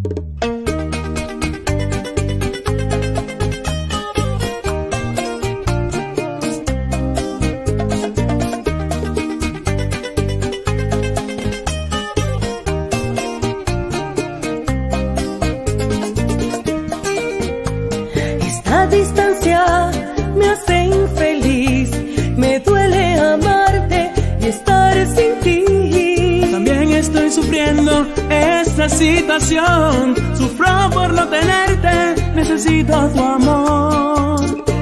Esta distancia me hace infeliz, me duele amarte y estar sin ti. También estoy sufriendo esta situación, sufro por no tenerte, necesito tu amor.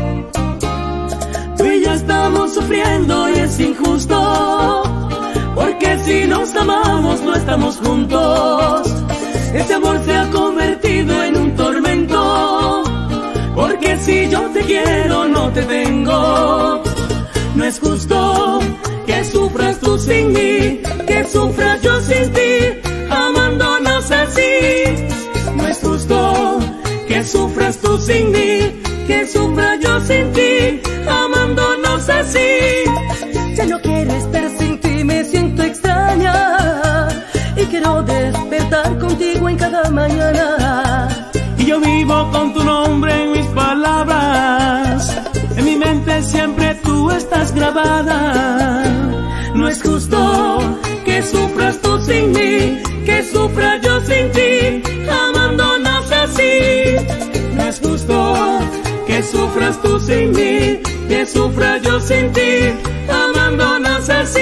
Tú y yo estamos sufriendo y es injusto, porque si nos amamos no estamos juntos. Este amor se ha convertido en un tormento, porque si yo te quiero no te tengo. No es justo que sufras tú sin mí, que sufra yo sin ti, amándonos así. No es justo que sufras tú sin mí, que sufra yo sin ti, amándonos así. Ya no quiero estar sin ti, me siento extraña y quiero despertar contigo en cada mañana. Y yo vivo con tu nombre en mis palabras, en mi mente siempre tú estás grabada. No es justo que sufras tú sin mí, que sufra yo sin ti, amándonos así. No es justo que sufras tú sin mí, que sufra yo sin ti, amándonos así.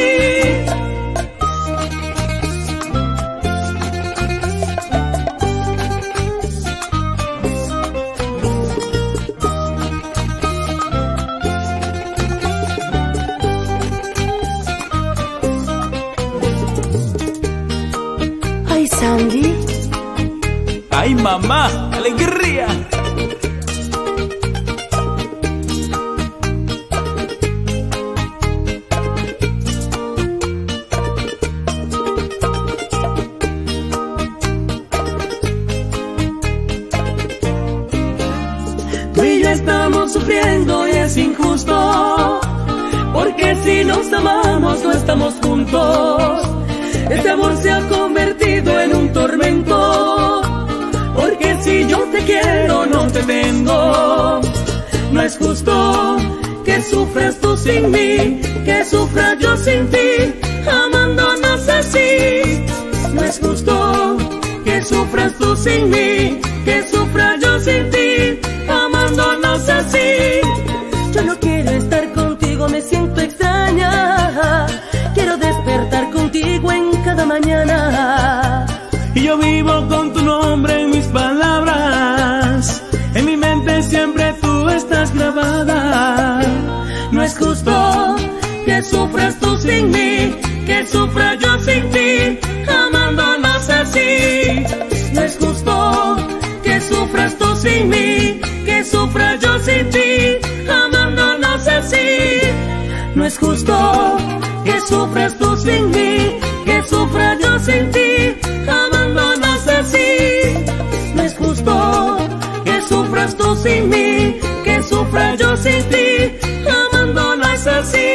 Ay, Sandy. ¡Ay, mamá! ¡Alegría! Tú y yo estamos sufriendo y es injusto, porque si nos amamos no estamos juntos. Este amor se ha convertido en un tormento, porque si yo te quiero no te tengo. No es justo que sufras tú sin mí, que sufra yo sin ti, amándonos así. No es justo que sufras tú sin mí, que sufra yo sin ti, amándonos así. Yo no quiero estar contigo, me siento extraña, quiero despertar contigo en cada mañana. Y yo vivo con tu nombre en mis palabras, en mi mente siempre tú estás grabada. No es justo que sufras tú sin mí, que sufra yo sin ti, amándonos así. No es justo que sufras tú sin mí, que sufra yo sin ti, amándonos así. No es justo que sufras tú sin mí, que sufra yo sin ti, amándonos así. No es justo que sufras tú sin mí, que sufra yo sin ti, amándonos así.